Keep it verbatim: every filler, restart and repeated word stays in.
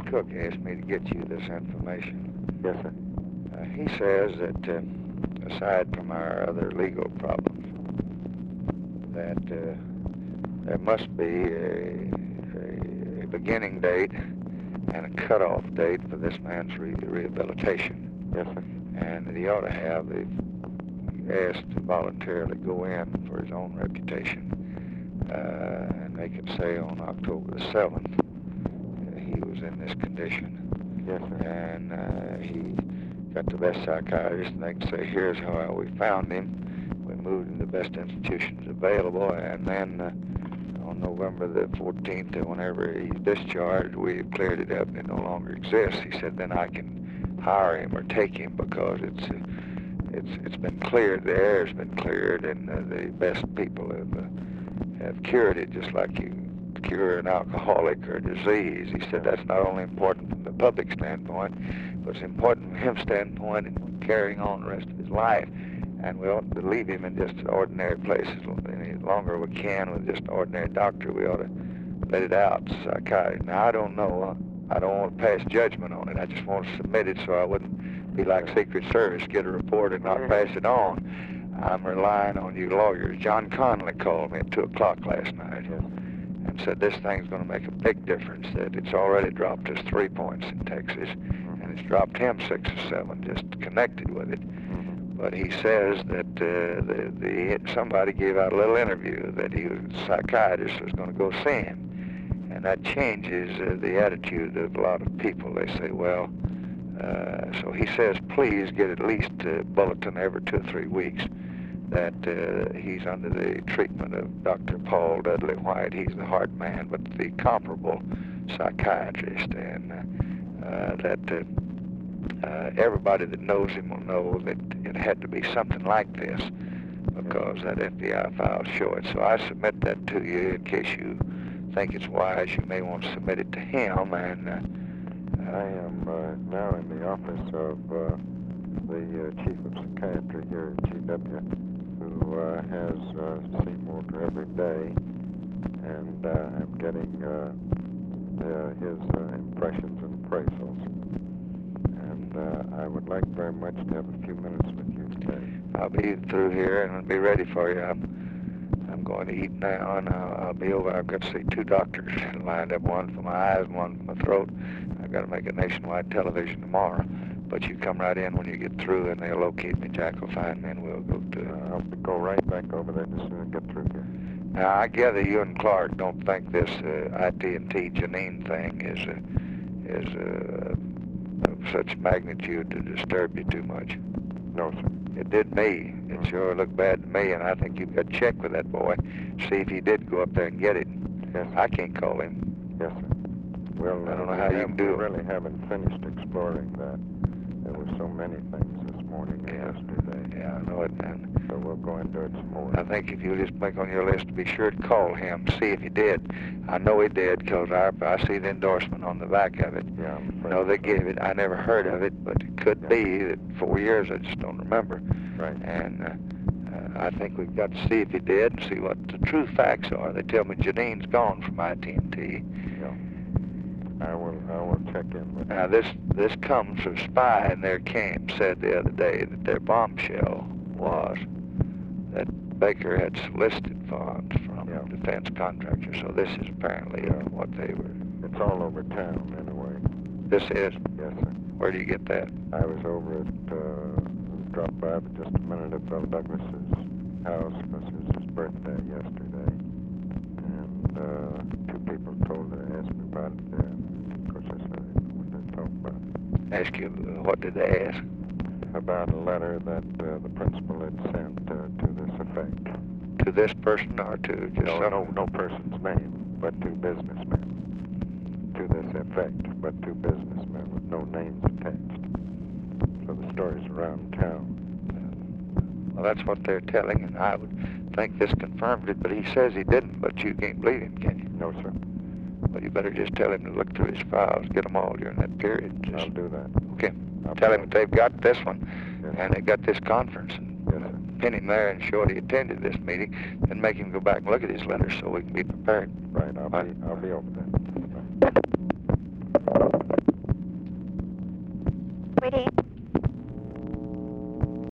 Cook asked me to get you this information. Yes, sir. Uh, he says that, uh, aside from our other legal problems, that uh, there must be a, a, a beginning date and a cutoff date for this man's re rehabilitation. Yes, sir. And that he ought to have the asked to voluntarily go in for his own reputation. Uh, and they could say on October the seventh uh, he was in this condition. Yes, sir. And uh, he got the best psychiatrist, and they can say, here's how we found him. We moved him to the best institutions available, and then uh, on November the fourteenth, whenever he's discharged, we cleared it up and it no longer exists. He said, then I can hire him or take him because it's uh, it's it's been cleared, the air's been cleared, and uh, the best people have uh, have cured it, just like you cure an alcoholic or disease. He said that's not only important from the public standpoint, but it's important from him standpoint in carrying on the rest of his life. And we ought to leave him in just ordinary places any longer we can with just an ordinary doctor. We ought to let it out, psychiatry. Now, I don't know. I don't want to pass judgment on it. I just want to submit it so I wouldn't be like Secret Service, get a report and not pass it on. I'm relying on you lawyers. John Connolly called me at two o'clock last night and said this thing's going to make a big difference, that it's already dropped us three points in Texas, and it's dropped him six or seven just connected with it. But he says that uh, the, the somebody gave out a little interview that he was a psychiatrist was going to go see him. And that changes uh, the attitude of a lot of people. They say, well, uh, so he says, please get at least a bulletin every two or three weeks that uh, he's under the treatment of Doctor Paul Dudley White. He's the heart man, but the comparable psychiatrist. And uh, that uh, uh, everybody that knows him will know that it had to be something like this because that F B I files show it. So I submit that to you in case you think it's wise. You may want to submit it to him. And uh, I am uh, now in the office of uh, the uh, chief of psychiatry here at G W, who uh, has uh, seen Walter every day, and uh, I'm getting uh, uh, his uh, impressions and appraisals. And uh, I would like very much to have a few minutes with you today. I'll be through here and I'll be ready for you. I'm, I'm going to eat now, and I'll, I'll be over. I've got to see two doctors lined up, one for my eyes and one for my throat. I've got to make a nationwide television tomorrow. But you come right in when you get through, and they'll locate me. Jack will find me, and we'll go to... Uh, I'll go right back over there as soon as I get through here. Now, I gather you and Clark don't think this uh, I T and T Janine thing is, uh, is uh, of such magnitude to disturb you too much. No, sir. It did me. It sure looked bad to me, and I think you've got to check with that boy, see if he did go up there and get it. Yes, I can't call him. Yes, sir. Well, I don't know uh, how you have, can do we it. really haven't finished exploring that. There were so many things this morning and Yeah. yesterday. Yeah, I know it, man. So we'll go into it some more. I think if you'll just make on your list to be sure to call him, see if he did. I know he did, because I, I see the endorsement on the back of it. Yeah, I'm afraid. No, they gave it. I never heard of it, but it could Yeah. be that four years, I just don't remember. Right. And uh, uh, I think we've got to see if he did and see what the true facts are. They tell me Janine's gone from I T and T. Yeah. I will, I will check in with Now, this, this comes from a spy in their camp said the other day that their bombshell was that Baker had solicited funds from Yeah. defense contractors. So this is apparently uh, what they were. It's all over town, anyway. This is? Yes, sir. Where do you get that? I was over at, uh, dropped by for just a minute at Phil Douglas's house because it was his birthday yesterday. And uh, two people told her, asked me about it, and of course I said, what did they talk about? Ask you, uh, what did they ask? About a letter that uh, the principal had sent uh, to this effect. To this person or to just No, some... no, no person's name, but two businessmen. To this effect, but two businessmen with no names attached. So the story's around town. Well, that's what they're telling, and I would think this confirmed it, but he says he didn't, but you can't believe him, can you? No, sir. Well, you better just tell him to look through his files, get them all during that period. Just, I'll do that. okay. I'll Tell do him that they've got this one, Yes, and they got this conference, and Yes, sir. pin him there and show that he attended this meeting, and make him go back and look at his letters so we can be prepared. Right, I'll Bye. be, I'll be over there. Bye.